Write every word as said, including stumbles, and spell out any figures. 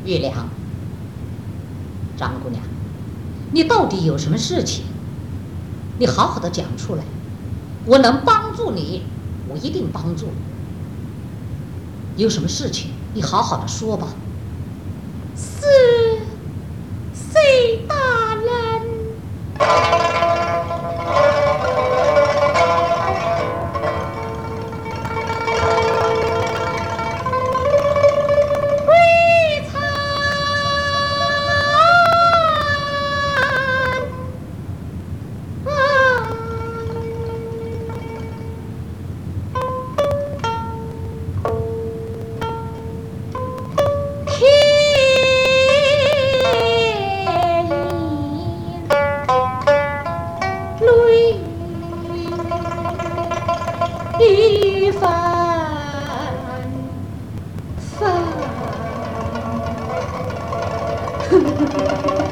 月亮，张姑娘，你到底有什么事情？你好好的讲出来，我能帮助你，我一定帮助你。有什么事情，你好好的说吧。 是谁大人？一番烦。